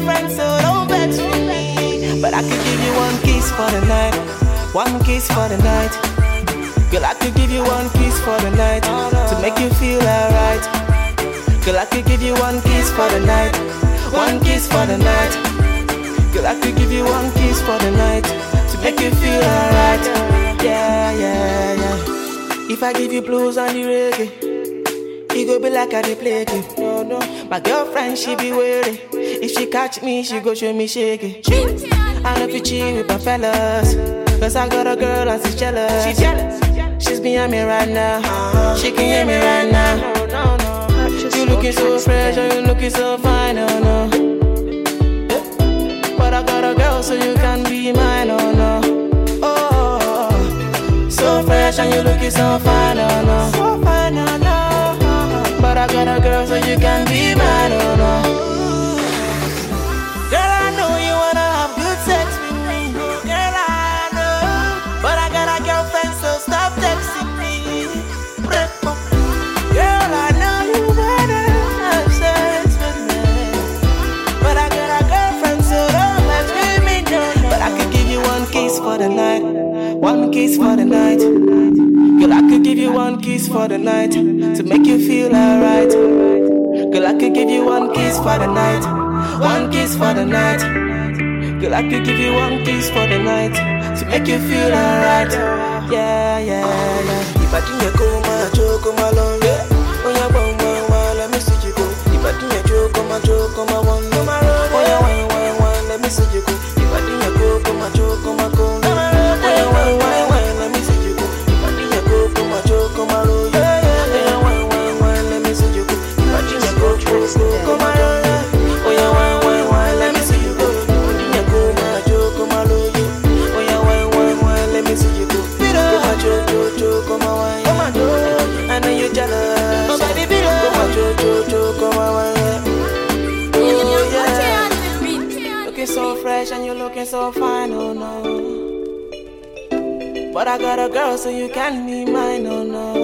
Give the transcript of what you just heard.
girlfriend, so don't vex with me. But I could give you one kiss for the night, one kiss for the night. Girl, I could give you one kiss for the night to make you feel alright. Girl, I could give you one kiss for the night, one kiss for the night. Girl, I could give you one kiss for the night to make you feel alright. Yeah, yeah, yeah. If I give you blues and the reggae, it go be like I dey play game. No, no. My girlfriend, she be wary. If she catch me, she go show me shaky. I know if you cheat with my fellas, cause I got a girl and she's jealous. She's jealous. She's behind me right now. She can hear me right now. You looking so fresh and you looking so fine, oh no. But I got a girl so you can be mine, oh no. Oh, so fresh and you looking so fine, oh no. So fine, oh no. But I got a girl so you can be mine, oh no. Girl, I know you wanna have good sex with me. Girl, I know. But I got a girlfriend, so stop texting me. Girl, I know you wanna have sex with me. But I got a girlfriend, so don't mess with me, no. But I could give you one kiss for the night, one kiss for the night. Girl, I could give you one kiss for the night to make you feel alright. Girl, I could give you one kiss for the night, one kiss for the night. Girl, I could give you one kiss for the night to make you feel alright. Yeah, yeah, yeah. If I didn't go, my joke, my long, yeah. Oh, yeah, one, let me see you go. If I didn't joke, my joke, my one, oh, yeah, one, let me see you go. If I didn't go, my joke, my go. Oh, yeah, one, let me see you go. If I didn't go, my joke, my roll, yeah, yeah, one, let me see you go. If I didn't go, my roll, yeah. Oh, yeah, one, let me see you go. If I didn't go, my joke, my roll, yeah. Oh, yeah, one, let me see you go. My joke, come on, come on, I know you're jealous. Oh, baby, come on, joke, come on, oh, yeah. Looking so fresh and you're looking so fine, oh no. But I got a girl, so you can be mine, oh no.